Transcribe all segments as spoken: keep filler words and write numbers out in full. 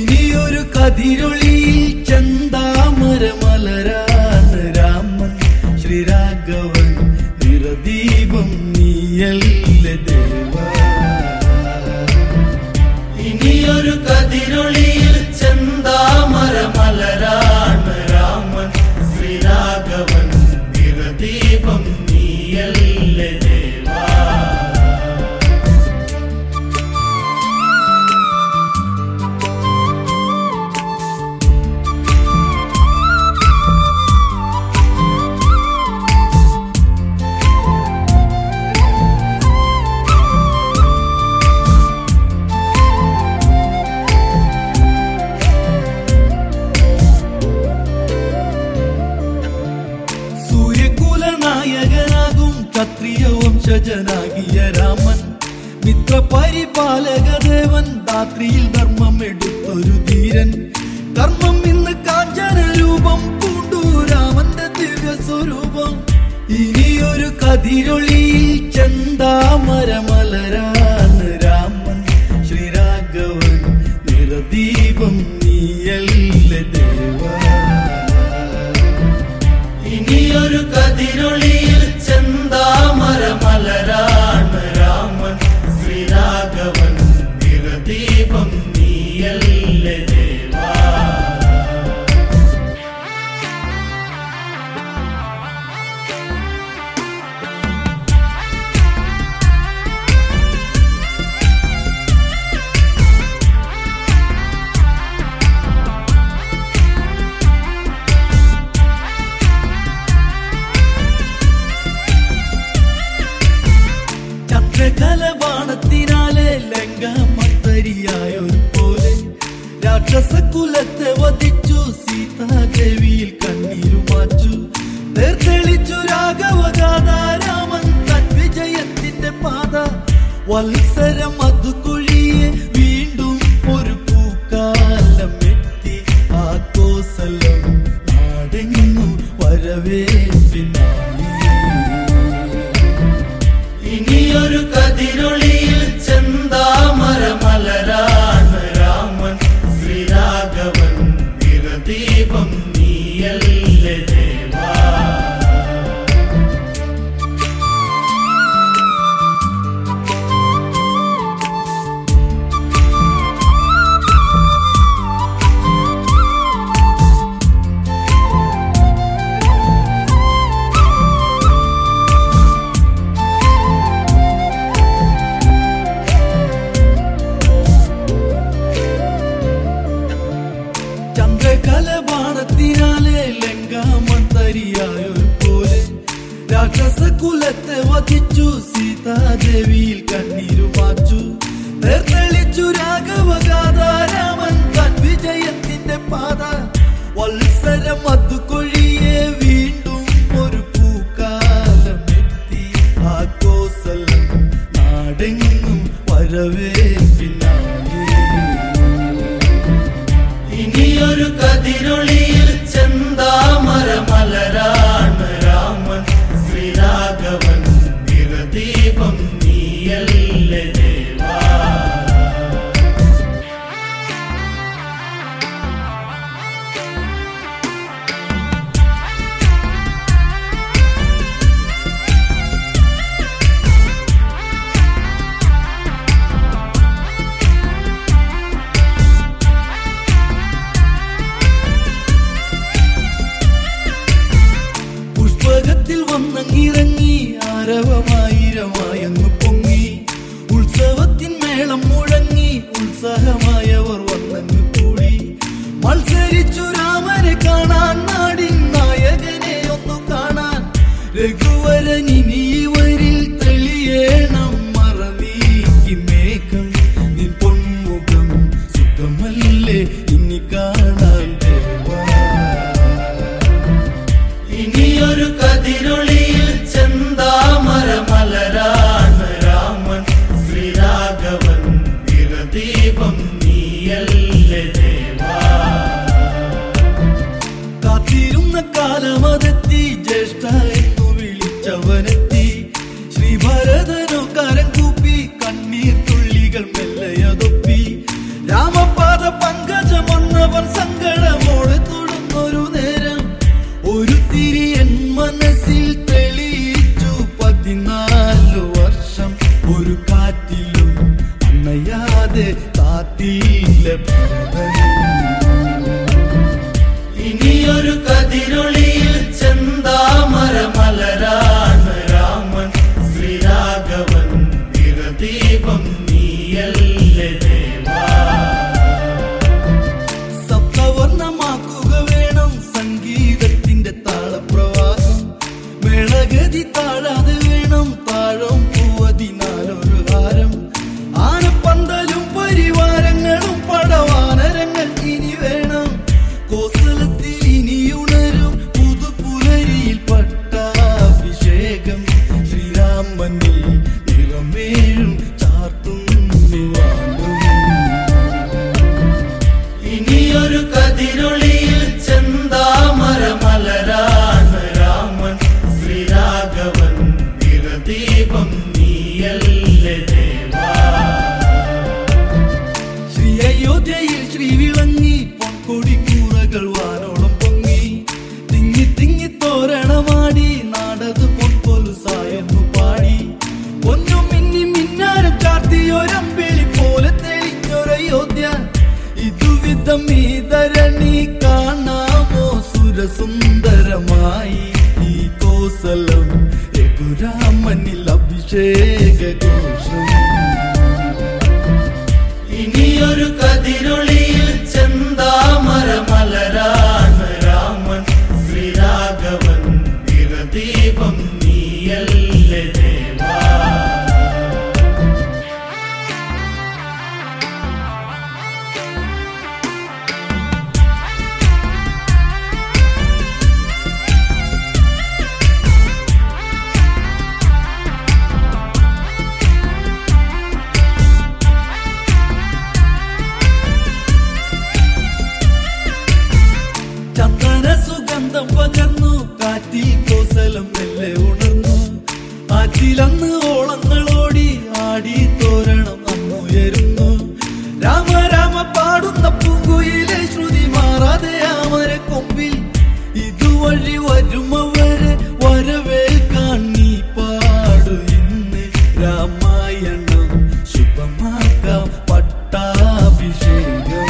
ഇനിയൊരു കതിരൊളിയിൽ ചെന്താമര മലരാണ് രാമൻ ശ്രീരാഘവൻ നിറദീപം നീയല്ലേ ദേവ. ഇനിയൊരു കതിരൊളിയിൽ ചെന്താമര മലരാണ് രാമൻ ശ്രീരാഘവൻ നിറദീപം നീയല്ലേ ദേവ. നായകനാകും ക്ഷത്രിയ വംശജനാകിയ രാമൻ മിത്രപരിപാലക ദേവൻ ധാത്രിയിൽ ധർമ്മം എടുത്തൊരു ധീരൻ. കർമ്മം ഇന്ന് കാഞ്ചന രൂപം പൂണ്ടു രാമന്റെ ദിവ്യ സ്വരൂപം. ഇനിയൊരു കതിരൊളിയിൽ ചെന്താമര മലരാണ് രാമൻ ശ്രീരാഘവൻ നിറദീപം നീയല്ലേ ദേവ. ഇനിയൊരു കതിരൊളിയിൽ ചെന്താമര മലരാണ് രാമൻ ശ്രീരാഘവൻ നിറദീപം നീയല്ലേ ദേവ. ചക്രകലബാണത്തിനാലെ ലങ്കാമത്തരിയായൊരു പോലെ രാക്ഷസകുലത്തെ വധിച്ചു സീതാദേവിയിൽ കണ്ണീരുമാച്ചു. തെളിച്ചു രാഘവഗാഥ രാമൻ തൻ വിജയത്തിന്റെ പാത. വത്സരം അത് കൊഴിയെ വീണ്ടും ഒരു പൂക്കാലം എത്തി ആ കോസലം നാടെങ്ങും വരവേൽപ്പിനായി. ഇനിയൊരു കതിരൊളിയിൽ ചെന്താമര മലരാണ് രാമൻ ശ്രീരാഘവൻ നിറദീപം നീയല്ലേ ദേവ. ചന്ദ്രകലബാണത്തിനാലെ ലങ്കാമത്തരിയായൊരു പോലെ രാക്ഷസകുലത്തെ വധിച്ചു സീതാദേവിയിൽ കണ്ണീരുമാച്ചു. തെളിച്ചു രാഘവഗാഥ രാമൻ തൻ വിജയത്തിന്റെ പാത. വത്സരം അത് കൊഴിയെ വീണ്ടും ഒരു പൂക്കാലം എത്തി ആ കോസലം നാടെങ്ങും വരവേൽപ്പിനായി. ഇനിയൊരു കതിരൊളിയിൽ ചെന്താമര മലരാണ് രാമൻ ശ്രീരാഘവൻ നിറദീപം നീയല്ലേ ദേവ. പുഷ്പകത്തിൽ വന്നങ്ങിറങ്ങി ആരവമായിരമായങ്ങ് പൊങ്ങി. ഉത്സവത്തിൻ മേളം മുഴങ്ങി ഉത്സാഹമായവർ വന്നങ്ങ് കൂടി. മത്സരിച്ചു രാമനെ കാണാൻ നാടിൻ നായകനെ ഒന്നു കാണാൻ. രഘുവരൻ ഇനി ഇവരിൽ തെളിയേണം മറനീക്കി മേഘം നിൻ പൊന്മുഖം സുഖമല്ലേ ഇനി കാണാൻ ദേവ. ഇനിയൊരു കതിരൊളിയിൽ ചെന്താമര മലരാണ് രാമൻ ശ്രീരാഘവൻ നിറദീപം നീയല്ലേ ദേവ. കാത്തിരുന്ന കാലമതെത്തി ജ്യേഷ്ഠ എന്നു വിളിച്ചവനെത്തി. ശ്രീഭരതനോ കരം കൂപ്പി കണ്ണീർ തുള്ളികൾ മെല്ലയതൊപ്പി. രാമപാദ പങ്കജം ഈ ധരണി കാണാമോ സുരസുന്ദരമായി ഈ കോസലം രഘുരാമനിൽ അഭിഷേക ഘോഷം. ഇനിയൊരു കതിരൊളിയിൽ ചെന്താമര മലരാണ് രാമൻ ശ്രീരാഘവൻ നിറദീപം നീയല്ലേ ദേവാ. ചന്ദന സുഗന്ധം പകർന്നു കാറ്റിൽ കോസലം മെല്ലെ ഉണർന്നു. ആറ്റിലന്ന് ഓളങ്ങളോടി ആടി തോരണം അന്നുയരുന്നു. രാമ രാമ പാടുന്ന പൂങ്കുയിലെ ശ്രുതി മാറാതെ ആമര കൊമ്പിൽ ഇതുവഴി വരുമവരെ വരവേൽക്കാൻ നീ പാടു ഇന്ന് രാമായണം ശുഭമാക്കാം പട്ടാഭിഷേകം.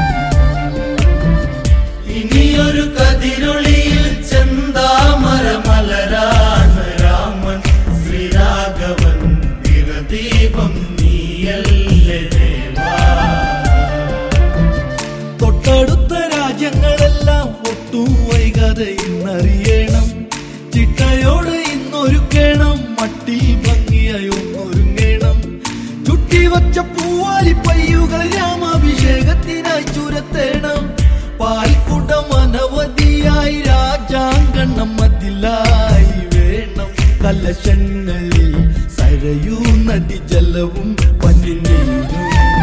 ഇനിയൊരു കതിരൊളിയിൽ ചെന്താമര മലരാണ് രാമൻ ശ്രീരാഘവൻ നിറദീപം നീയല്ലേ ദേവാ. തൊട്ടടുത്ത രാജ്യങ്ങളെല്ലാം ഒട്ടും വൈകാതെ ഇന്നറിയണം. ചിട്ടയോട് ഇന്നൊരുക്കേണം, മട്ടിൽ ഭംഗിയായി ഒന്നൊരുങ്ങണം. ചുട്ടിവച്ച പൂവാലി പയ്യുകൾ രാമാഭിഷേകത്തിനായി ചുരത്തേണം. പാൽക്കുടം അനവധിയായി രാജാങ്കണം മതിലായി വേണം. കലശങ്ങളിൽ സരയൂ നദി ജലവും പനിനീരും.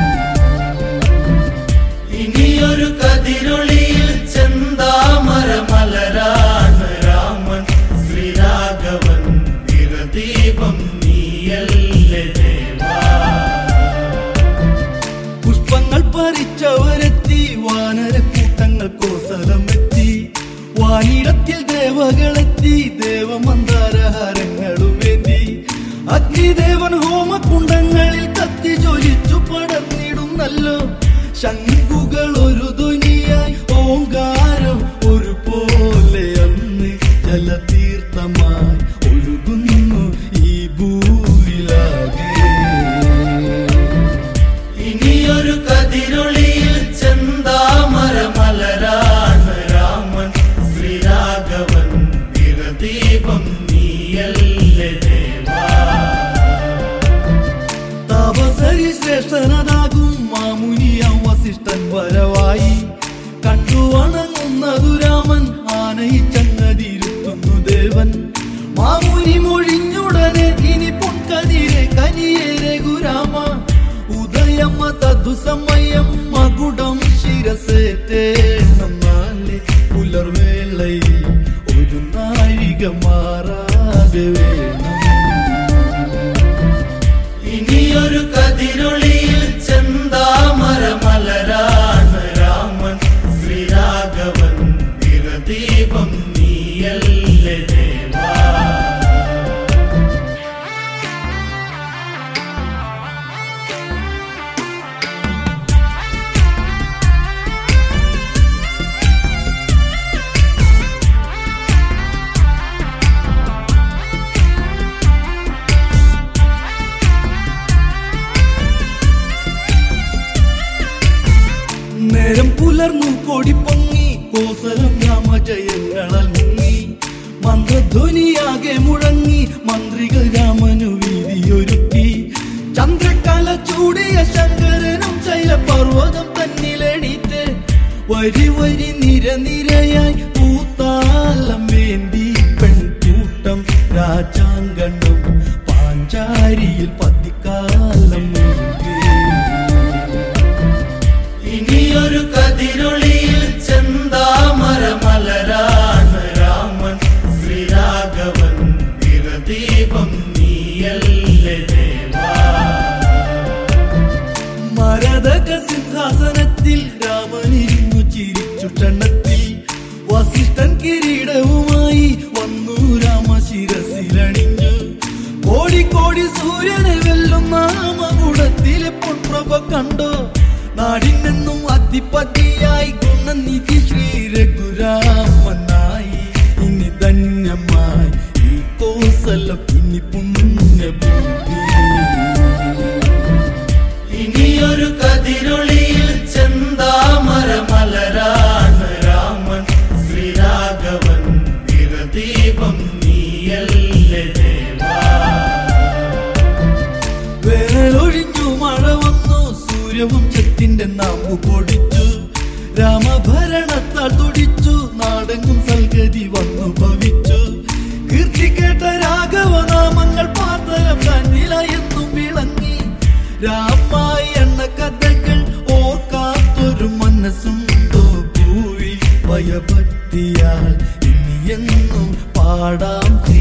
ഇനിയൊരു കതിരൊളിയിൽ ചെന്താമര മലരാണ് രാമൻ ശ്രീരാഘവൻ നിറദീപം നീയല്ലേ ദേവാ. പുഷ്പങ്ങൾ പറിച്ചവരെത്തി, വാനരക്കൂട്ടങ്ങൾ കോസലമെത്തി. വാനിടത്തിൽ ദേവകളെത്തി, ദേവമന്ദാരഹാരങ്ങളുമേന്തി. അഗ്നിദേവൻ ഹോമകുണ്ടങ്ങളിൽ കത്തി ജ്വലിച്ചു പടർന്നിടുന്നല്ലോ. ശംഖുകൾ ഒരു ധ്വനിയായി, ഓങ്കാരം ഒരുപോലെ അന്ന് ജലതീർത്ഥമായി ഒഴുകുന്നു ഈ ഭൂവിലാകെ. ഇനിയൊരു കതിരൊളിയിൽ ചെന്താമര മലരാണ് രാമൻ ശ്രീരാഘവൻ നിറദീപം നീയല്ലേ ദേവാ. താപസരി ശ്രേഷ്ഠനാകും മാമുനിയാം വസിഷ്ഠൻ വരവായി. കണ്ടു വണങ്ങുന്നതു രാമൻ, ആനയിച്ചങ്ങതിരുത്തുന്നു ദേവൻ. മാമുനി മൊഴിഞ്ഞുടനെ ഇനി പൊൻകതിരെ കനിയേ രഘുരാമ. ഉദയമ തതുസമയം മകുടം ശിരസേറ്റേണം നാളെ. പുലർവേളയിൽ ഒരു നാഴിക മാറാതെ വേണം. ഇനിയൊരു കതിരൊളിയിൽ ചെന്താമര മലരാണ് രാമൻ ശ്രീരാഘവൻ നിറദീപം നീയല്ലേ ദേവാ. നേരം പുലർന്നു കൊടി പൊങ്ങി, കോസലം രാമജയങ്ങളാൽ മുങ്ങി. മന്ത്രധ്വനിയാകെ മുഴങ്ങി, മന്ത്രികൾ രാമനു വീതിയൊരുക്കി. ചന്ദ്രകല ചൂടിയ ശങ്കരനും ശൈലപർവ്വതം തന്നിലെണീറ്റ്. വരി വരി നിര നിരയായി പൂത്താലം വേണ്ടി പെൺകൂട്ടം രാജാങ്കണം പാഞ്ചാരിയിൽ പതിക്കാലം മുഴുകി. ഇനിയൊരു കതിരൊളിയിൽ ചെന്താമര മലരാണ് രാമൻ ശ്രീരാഘവൻ നിറദീപം നീയല്ലേ ദേവാ. മരതക സിംഹാസനത്തിൽ രാമനിരുന്നു ചിരിച്ചു ക്ഷണത്തിൽ. വസിഷ്ഠൻ കിരീടവുമായി വന്നു രാമശിരസിലണിഞ്ഞു. കോടി കോടി സൂര്യനെ വെല്ലും നാമകുടത്തിലെ പൊൻപ്രഭ കണ്ടോ. നാടിനെന്നും പതിപതിയായി ഗുണനിധി ശ്രീ രഘുരാമനായി ഇനി ധന്യമായി ഈ കോസലം ഇനി പുണ്യഭൂമി. ഇനിയൊരു കതിരൊളിയിൽ ചെന്താമര മലരാണ് രാമൻ ശ്രീരാഘവൻ നിറദീപം നീയല്ലേ ദേവാ. വേനലൊഴിഞ്ഞു മഴ വന്നു സൂര്യവംശത്തിന്റെ നാമ്പു പൊടിച്ചു രാമഭരണത്താൽ തുടിച്ചു നാടെങ്ങും സൽഗതി വന്നു ഭവിച്ചു. കീർത്തി കേട്ട രാഘവനാമങ്ങൾ പാതരം തന്നിലായെന്നും വിളങ്ങി. രാമായണ കഥകൾ ഓർക്കാത്തൊരു മനസ്സുണ്ടോ ഭൂവി ഭയഭക്തിയാൽ ഇനിയെന്നും പാടാം.